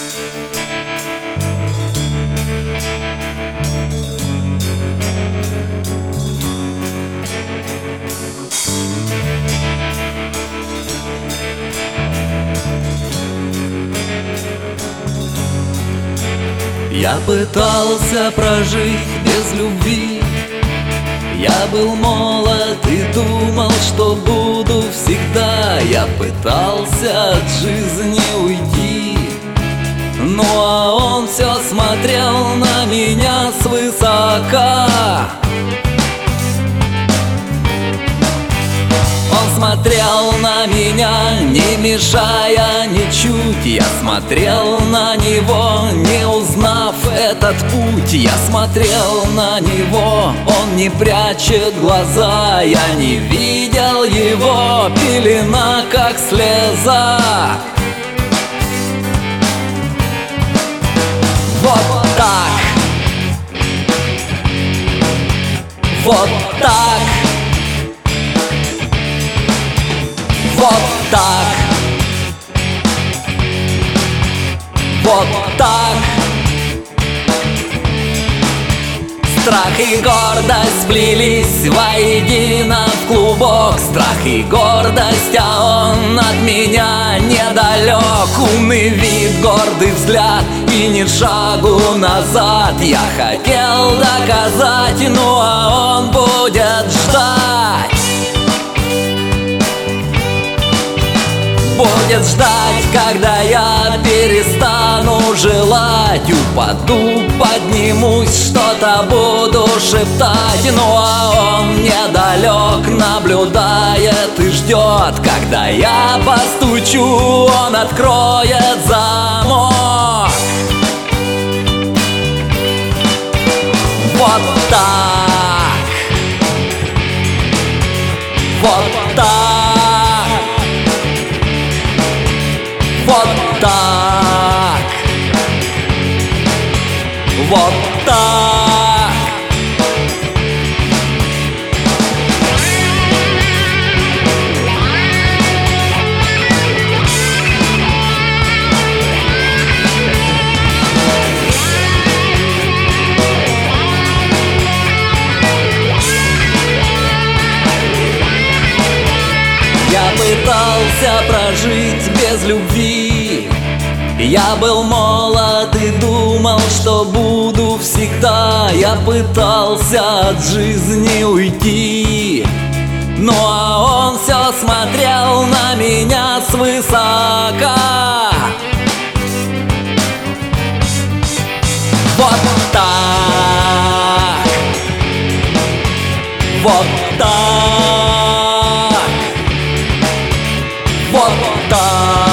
Я пытался прожить без любви. Я был молод и думал, что буду всегда. Я пытался от жизни уйти, ну а он все смотрел на меня свысока. Он смотрел на меня, не мешая ничуть. Я смотрел на него, не узнав этот путь. Я смотрел на него, он не прячет глаза. Я не видел его, пелена как слеза. Вот так, вот так, вот так, вот так. Страх и гордость сплелись воедино в клубок. Страх и гордость, а он от меня недалек. Умный вид, гордый взгляд и ни шагу назад. Я хотел доказать, ну а он будет ждать. Будет ждать, когда я перестану желать. Упаду, поднимусь, что-то буду шептать. Ну а он недалек, наблюдает и ждет. Когда я постучу, он откроет замок. Вот так, вот так, вот так, вот так. Я пытался прожить без любви. Я был молод и думал, что буду всегда. Я пытался от жизни уйти, ну а он все смотрел на меня свысока. Вот так, вот так, вот так.